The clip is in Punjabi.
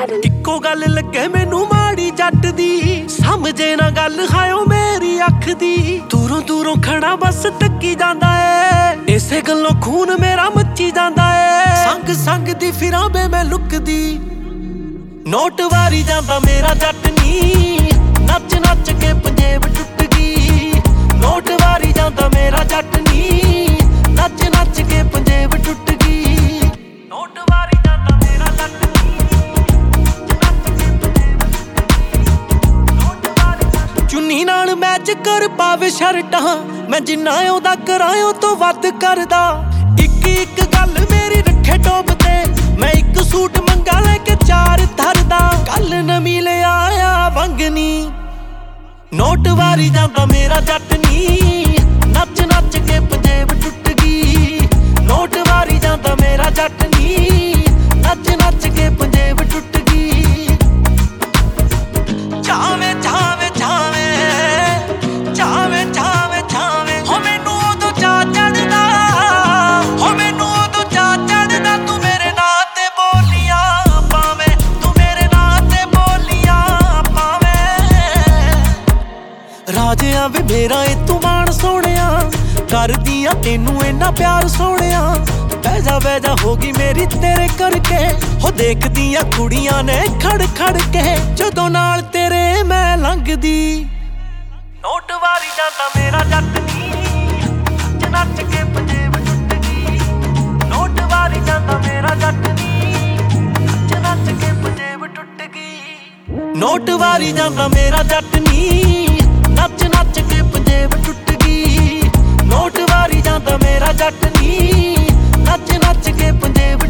ਇੱਕੋ ਗੱਲ ਲੱਗੇ ਮੈਨੂੰ ਮਾੜੀ ਜੱਟ ਦੀ, ਸਮਝੇ ਨਾ ਗੱਲ ਹਾਇਓ ਮੇਰੀ ਅੱਖ ਦੀ। ਦੂਰੋਂ ਦੂਰੋਂ ਖੜਾ ਬਸ ਤੱਕੀ ਜਾਂਦਾ ਏ, ਇਸੇ ਗੱਲੋਂ ਖੂਨ ਮੇਰਾ ਮੱਚੀ ਜਾਂਦਾ ਏ। ਸੰਗ ਸੰਗ ਦੀ ਫਿਰਾਂ ਬੇ ਮੈਂ ਲੁਕਦੀ, ਨੋਟ ਵਾਰੀ ਜਾਂਦਾ ਮੇਰਾ ਜੱਟ ਨੀ, ਨੱਚ ਨੱਚ ਕੇ ਪੰਜੇਬ ਟੁੱਟ ਗਈ। ਨੋਟ ਵਾਰੀ ਜਾਂਦਾ ਮੇਰਾ ਜੱਟ ਨੀ, ਨੱਚ ਨੱਚ ਕੇ ਪੰਜੇਬ ਟੁੱਟ ਗਈ। ਨੋਟ ਵਾਰੀ ਜਾਂਦਾ ਮੇਰਾ ਜੱਟ ਨੀ, ਨੱਚ ਕੇ ਪੰਜੇਬ ਟੁੱਟ ਗਈ। ਚੁੰਨੀ ਨਾਲ ਮੈਚ ਕਰ ਪਾਵੇ ਸ਼ਰਟਾਂ, ਮੈਂ ਜਿੰਨਾ ਉਹਦਾ ਕਰਾਇਓ ਤੋਂ ਵੱਧ ਕਰਦਾ। ਇੱਕ ਇੱਕ ਗੱਲ ਮੇਰੀ ਰੱਖੇ ਟੋਪ ਤੇ, ਮੈਂ ਇੱਕ ਸੂਟ ਮੰਗਾ ਲੈ ਕੇ ਚਾਰ ਧਰਦਾ। ਕੱਲ ਨਵੀਂ ਲਿਆ ਆ ਵੰਗਨੀ, ਨੋਟ ਵਾਰੀ ਜਾਂਦਾ ਮੇਰਾ ਜੱਟ ਨੀ, ਨੱਚ ਨੱਚ ਕੇ ਪੰਜੇਬ ਟੁੱਟ ਗਈ। ਨੋਟ ਵਾਰੀ ਜਾਂਦਾ ਮੇਰਾ ਜੱਟ ਨੀ, ਨੱਚ ਨੱਚ ਕੇ ਪੰਜੇਬ ਟੁੱਟ ਗਈ। ਚਾਵੇਂ ਚਾਵੇਂ ਚਾਵੇਂ ਚਾਵੇਂ ਚਾਵੇਂ ਚਾਵੇਂ, ਹੋ ਮੈਨੂੰ ਉਦੋਂ ਚਾਅ ਚੜ੍ਹਦਾ, ਹੋ ਮੈਨੂੰ ਉਦੋਂ ਚਾਅ ਚੜ੍ਹਦਾ। ਤੂੰ ਮੇਰੇ ਨਾਂ ਤੇ ਬੋਲੀਆਂ ਪਾਵੇਂ, ਤੂੰ ਮੇਰੇ ਨਾਂ ਤੇ ਬੋਲੀਆਂ ਪਾਵੇਂ। ਰਾਜਿਆਂ ਵੇ ਮੇਰਾ ਏ ਤੂੰ ਮਾਣ ਸੋਹਣਿਆ, ਕਰਦੀਆਂ ਤੈਨੂੰ ਇੰਨਾ ਪਿਆਰ ਸੋਹਣਿਆ। ਬਹਿ ਜਾ ਹੋ ਗਈ ਮੇਰੀ ਤੇਰੇ ਕਰਕੇ, ਹੋ ਦੇਖਦੀਆਂ ਕੁੜੀਆਂ ਨੇ ਖੜ ਖੜ ਕੇ ਜਦੋਂ ਨਾਲ ਤੇਰੇ ਮੈਂ ਲੰਘਦੀ। ਨੋਟ ਵਾਰੀ ਜਾਂਦਾ ਮੇਰਾ ਜੱਟ ਨੀ, ਨੱਚ ਨੱਚ ਕੇ ਪੰਜੇਬ ਟੁੱਟ ਗਈ। ਨੋਟ ਵਾਰੀ ਜਾਂਦਾ ਮੇਰਾ ਜੱਟ ਨੀ, ਨੱਚ ਨੱਚ ਕੇ ਪੰਜੇਬ ਟੁੱਟ ਗਈ। ਨੋਟ ਵਾਰੀ ਜਾਂਦਾ ਮੇਰਾ ਜੱਟ ਨੀ, ਨੱਚ ਨੱਚ ਕੇ ਪੰਜੇਬ ਟੁੱਟ ਗਈ। ਨੋਟ ਵਾਰੀ ਜਾਂਦਾ ਮੇਰਾ ਜੱਟ ਨੀ, ਨੱਚ ਨੱਚ ਕੇ ਪੰਜੇਬ